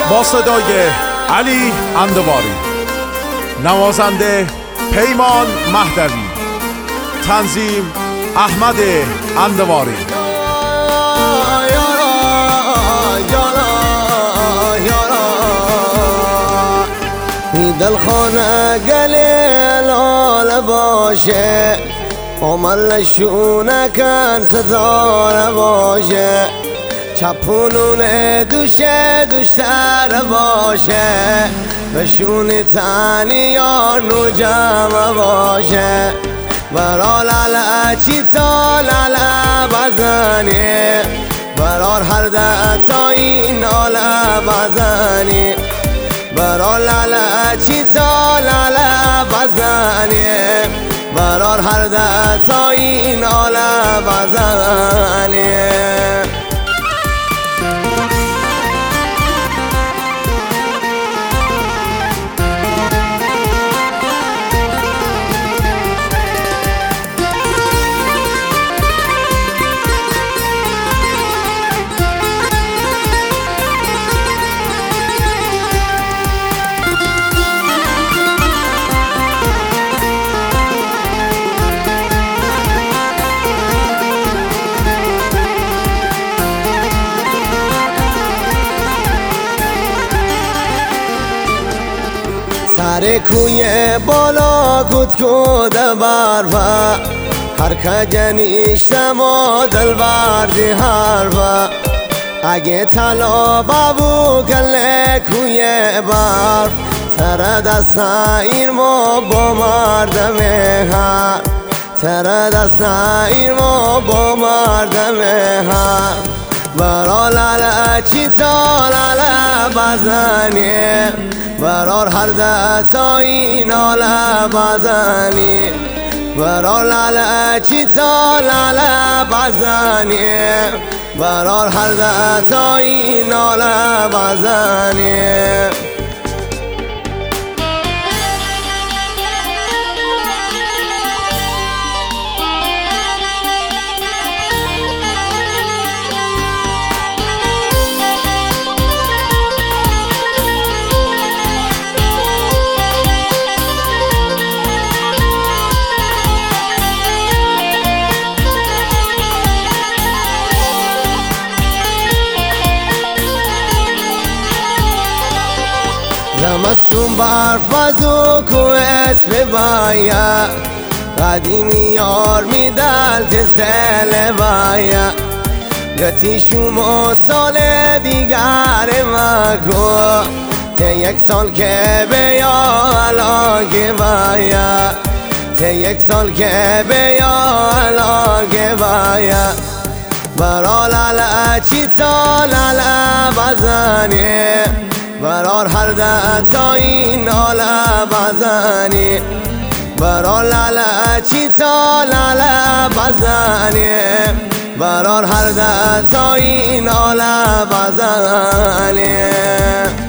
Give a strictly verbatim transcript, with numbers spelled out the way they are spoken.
با صدای علی اندواری، نوازنده پیمان مهدوی، تنظیم احمد اندواری. دل خانه گلیل باشه، عملشونه کن ستاره باشه، چپونون دوشه دوشتر باشه، بشونی تنی یار نو جمع باشه، برا لاله چی تا لاله بزنی، برار هر دتایی ناله بزنی، برار لاله چی تا لاله بزنی، برار هر دتایی ناله بزنی. سر کوی بالا کت کده برفا، هر که نیشتم و دل بردی حرفا، اگه طلا بابو کله کوی برف، تر دست این ما با مردم هر، تر دست این ما با مردم هر، برا لاله چی تا لاله بزنی، برار هر دستایی ناله بزنی، برار لاله چی تا لاله بزنی، برار هر دستایی ناله بزنی. زمستون برف بزو کو اسم بایا، قدیمی یار میدل تسل بایا، گتی شما سال دیگر مکو، ته یک سال که بیا الان بایا، ته یک سال که بیا الان بایا، برا لاله چی تا لاله بزنی، برار هر دتایی ناله بزنی، برار لاله چی تا لاله بزنی، برار هر دتایی ناله بزنی.